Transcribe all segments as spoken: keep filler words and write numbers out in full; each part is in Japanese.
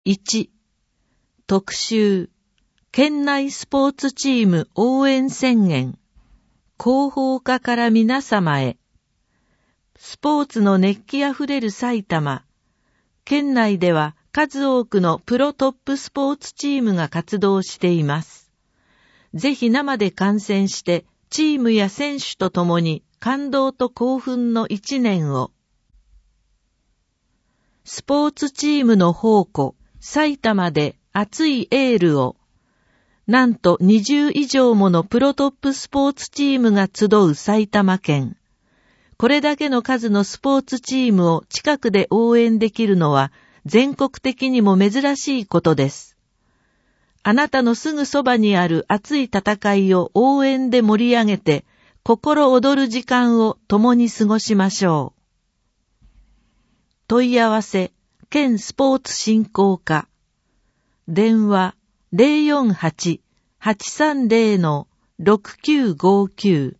いち、特集、県内スポーツチーム応援宣言、広報課から皆様へ。スポーツの熱気あふれる埼玉。県内では数多くのプロトップスポーツチームが活動しています。ぜひ生で観戦して、チームや選手と共に感動と興奮の一年を。スポーツチームの宝庫、埼玉で熱いエールを。なんとにじゅう以上ものプロトップスポーツチームが集う埼玉県。これだけの数のスポーツチームを近くで応援できるのは全国的にも珍しいことです。あなたのすぐそばにある熱い戦いを応援で盛り上げて、心躍る時間を共に過ごしましょう。問い合わせ、県スポーツ振興課。電話、ゼロよんはち はちさんゼロ ろくきゅうごきゅう。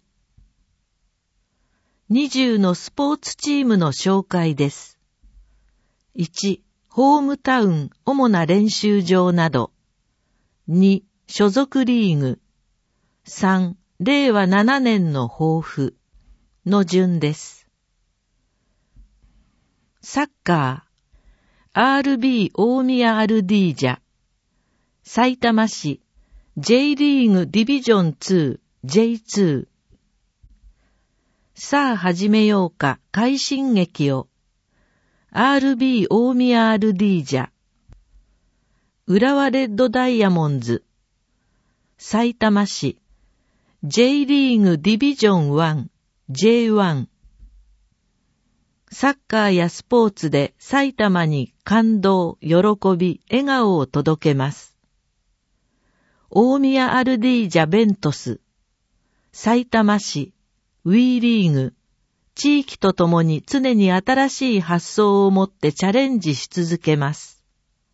にじゅうのスポーツチームの紹介です。いち、ホームタウン、主な練習場など。に、所属リーグ。さん、れいわななねんの抱負の順です。サッカー、アールビー 大宮アルディージャ、さいたま市、J リーグディビジョンツー、ジェイツー。さあ始めようか、快進撃を。アールビー 大宮アルディージャ、浦和レッドダイヤモンズ、さいたま市、J リーグディビジョンワン、ジェイワン。サッカーやスポーツで埼玉に感動、喜び、笑顔を届けます。大宮アルディージャベントス、さいたま市、ウィーリーグ、地域とともに常に新しい発想を持ってチャレンジし続けます。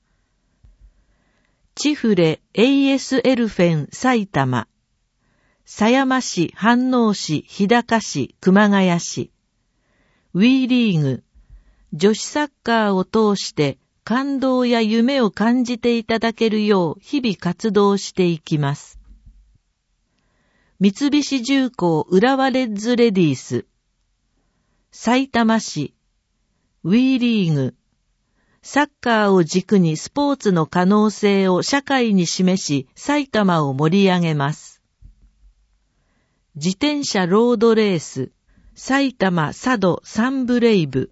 チフレ エーエス エルフェン埼玉、狭山市、飯能市、日高市、熊谷市、ウィーリーグ、女子サッカーを通して感動や夢を感じていただけるよう日々活動していきます。三菱重工浦和レッズレディース、さいたま市、ウィーリーグ、サッカーを軸にスポーツの可能性を社会に示し、埼玉を盛り上げます。自転車ロードレース、埼玉佐渡サンブレイブ、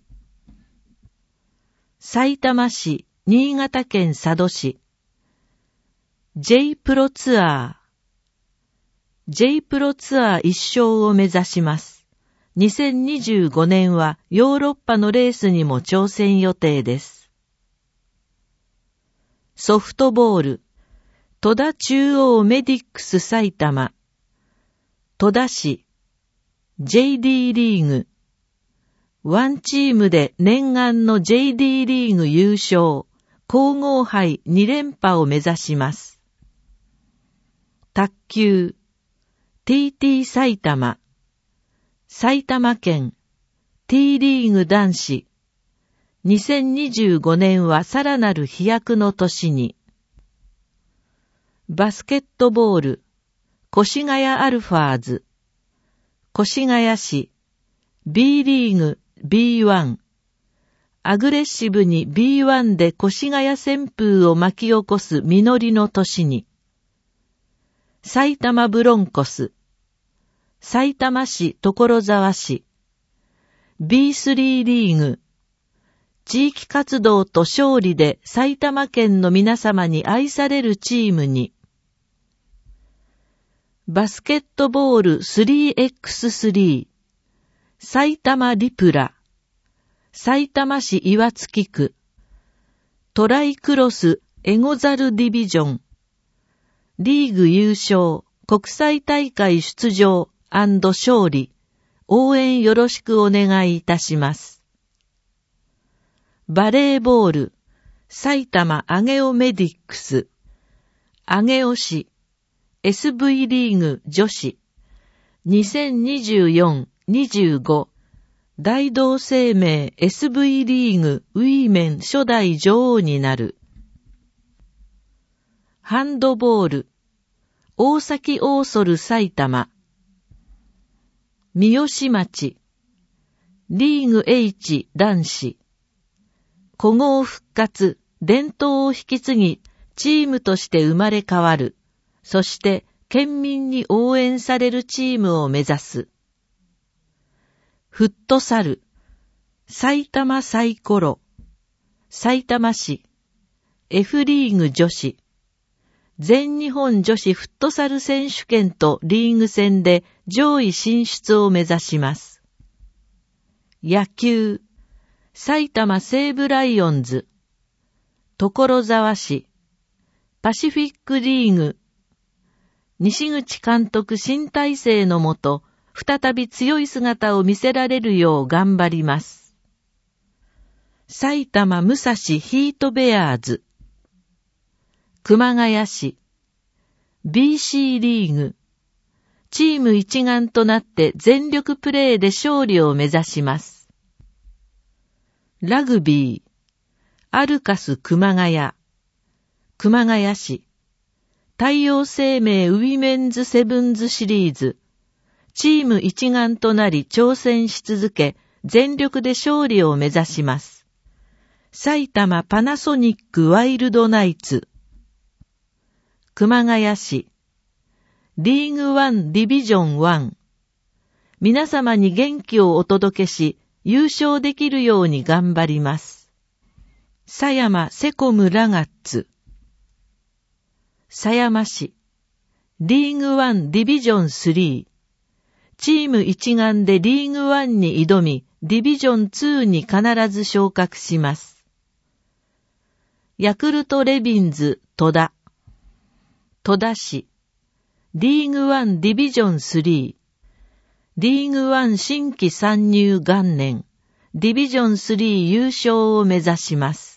さいたま市、新潟県佐渡市、J プロツアー、J プロツアー一勝を目指します。にせんにじゅうごねんはヨーロッパのレースにも挑戦予定です。ソフトボール、戸田中央メディックス埼玉、戸田市、ジェイディー リーグ、ワンチームで念願の ジェイディー リーグ優勝、皇后杯に連覇を目指します。卓球、ティーティー 埼玉、埼玉県、T リーグ男子、にせんにじゅうごねんはさらなる飛躍の年に。バスケットボール、越谷アルファーズ、越谷市、B リーグ ビーワン、アグレッシブに ビーワン で越谷旋風を巻き起こす実りの年に。埼玉ブロンコス、さいたま市所沢市、ビースリー リーグ、地域活動と勝利で埼玉県の皆様に愛されるチームに。バスケットボール スリーエックススリー、埼玉リプラ、さいたま市岩槻区、トライクロスエゴザルディビジョン、リーグ優勝、国際大会出場&勝利、応援よろしくお願いいたします。バレーボール、埼玉上尾メディックス、上尾市、エスブイ リーグ女子、にせんにじゅうよん にじゅうご、大同生命 エスブイ リーグウィーメン初代女王になる。 ハンドボール、大崎オーソル埼玉、三好町、リーグ H 男子、古豪復活、伝統を引き継ぎ、チームとして生まれ変わる、そして県民に応援されるチームを目指す。フットサル、埼玉サイコロ、さいたま市、F リーグ女子、全日本女子フットサル選手権とリーグ戦で上位進出を目指します。野球、埼玉西武ライオンズ、所沢市、パシフィックリーグ、西口監督新体制のもと、再び強い姿を見せられるよう頑張ります。埼玉武蔵ヒートベアーズ、熊谷市、ビーシー リーグ、チーム一丸となって全力プレーで勝利を目指します。ラグビー、アルカス熊谷、熊谷市、太陽生命ウィメンズセブンズシリーズ、チーム一丸となり挑戦し続け、全力で勝利を目指します。埼玉パナソニックワイルドナイツ、熊谷市、リーグワンディビジョンワン、皆様に元気をお届けし、優勝できるように頑張ります。狭山セコムラガッツ、狭山市、リーグワンディビジョンスリー、チーム一丸でリーグワンに挑み、ディビジョンツーに必ず昇格します。ヤクルトレビンズ戸田、戸田市、リーグワンディビジョンスリー、リーグワン新規参入元年、ディビジョンスリー優勝を目指します。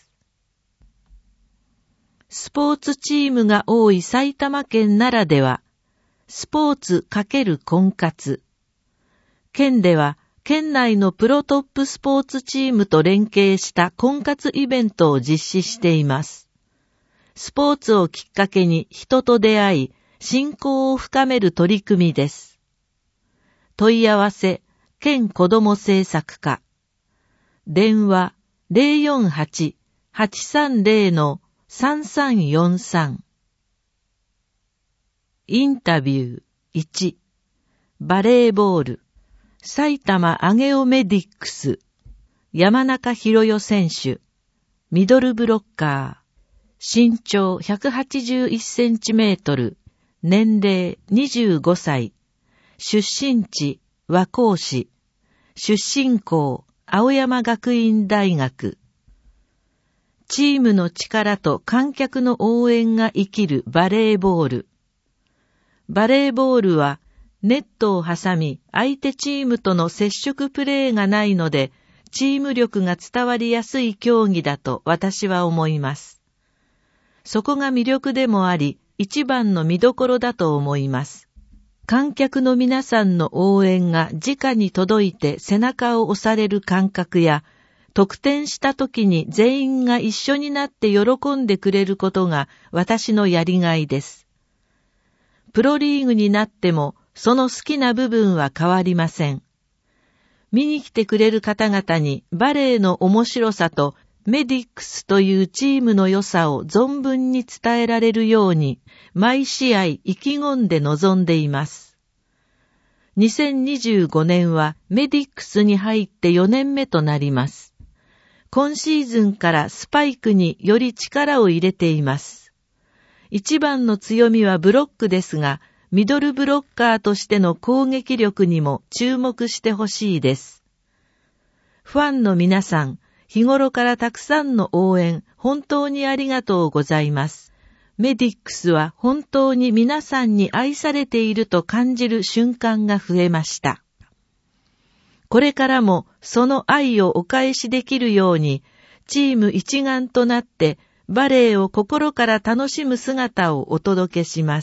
スポーツチームが多い埼玉県ならでは、スポーツ×婚活。県では、県内のプロトップスポーツチームと連携した婚活イベントを実施しています。スポーツをきっかけに人と出会い、親交を深める取り組みです。問い合わせ、県子ども政策課。電話 ゼロよんはち はちさんゼロ さんさんよんさん。インタビューいち、バレーボール、埼玉アゲオメディックス、山中博代選手、ミドルブロッカー、身長ひゃくはちじゅういちセンチメートル、年齢にじゅうごさい、出身地和光市、出身校青山学院大学。チームの力と観客の応援が生きるバレーボール。バレーボールはネットを挟み相手チームとの接触プレーがないので、チーム力が伝わりやすい競技だと私は思います。そこが魅力でもあり、一番の見どころだと思います。観客の皆さんの応援が直に届いて背中を押される感覚や、得点した時に全員が一緒になって喜んでくれることが私のやりがいです。プロリーグになってもその好きな部分は変わりません。見に来てくれる方々にバレーの面白さとメディックスというチームの良さを存分に伝えられるように毎試合意気込んで臨んでいます。にせんにじゅうごねんはメディックスに入ってよねんめとなります。今シーズンからスパイクにより力を入れています。一番の強みはブロックですが、ミドルブロッカーとしての攻撃力にも注目してほしいです。ファンの皆さん、日頃からたくさんの応援、本当にありがとうございます。メディックスは本当に皆さんに愛されていると感じる瞬間が増えました。これからもその愛をお返しできるように、チーム一丸となってバレーを心から楽しむ姿をお届けします。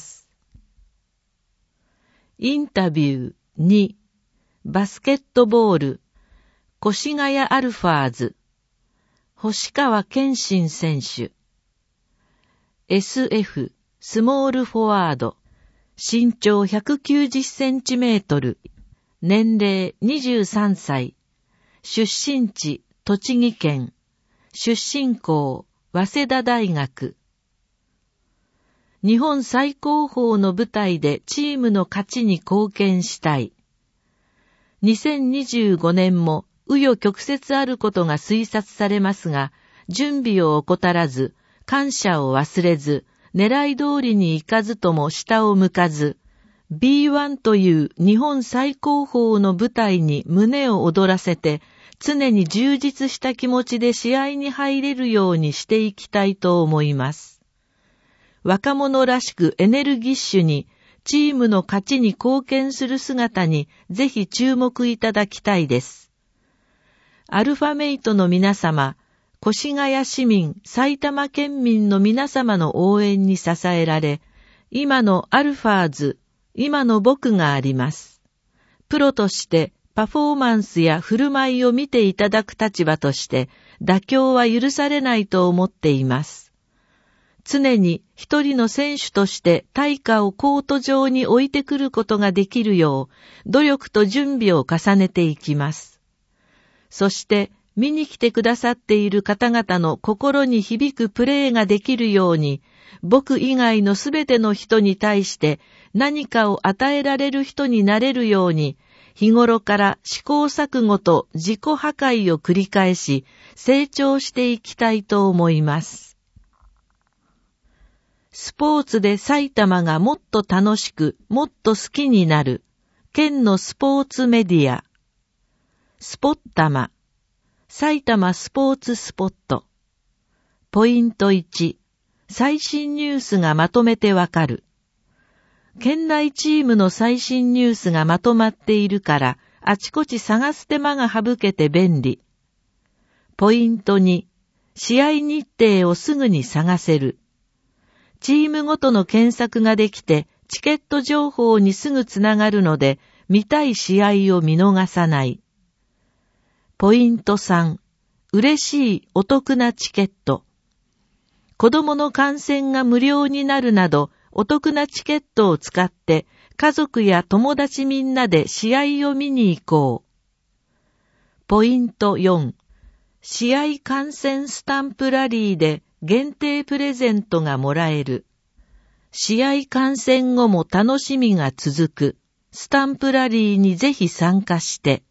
インタビューに、バスケットボール、越谷アルファーズ、星川健信選手、エスエフ、 スモールフォワード、身長ひゃくきゅうじゅっセンチメートル、年齢にじゅうさんさい、出身地栃木県、出身校早稲田大学。日本最高峰の舞台でチームの勝ちに貢献したい。にせんにじゅうごねんも紆余曲折あることが推察されますが、準備を怠らず、感謝を忘れず、狙い通りにいかずとも下を向かず、ビーワン という日本最高峰の舞台に胸を躍らせて、常に充実した気持ちで試合に入れるようにしていきたいと思います。若者らしくエネルギッシュに、チームの勝ちに貢献する姿にぜひ注目いただきたいです。アルファメイトの皆様、越谷市民、埼玉県民の皆様の応援に支えられ、今のアルファーズ、今の僕があります。プロとしてパフォーマンスや振る舞いを見ていただく立場として妥協は許されないと思っています。常に一人の選手として対価をコート上に置いてくることができるよう努力と準備を重ねていきます。そして見に来てくださっている方々の心に響くプレーができるように、僕以外のすべての人に対して何かを与えられる人になれるように、日頃から試行錯誤と自己破壊を繰り返し、成長していきたいと思います。スポーツで埼玉がもっと楽しく、もっと好きになる、県のスポーツメディア、スポッタマ、埼玉スポーツスポット。ポイントいち、最新ニュースがまとめてわかる。県内チームの最新ニュースがまとまっているから、あちこち探す手間が省けて便利。ポイントに、試合日程をすぐに探せる。チームごとの検索ができて、チケット情報にすぐつながるので、見たい試合を見逃さない。ポイントさん、嬉しいお得なチケット。子供の観戦が無料になるなど、お得なチケットを使って、家族や友達みんなで試合を見に行こう。ポイントよん、試合観戦スタンプラリーで限定プレゼントがもらえる。試合観戦後も楽しみが続く。スタンプラリーにぜひ参加して。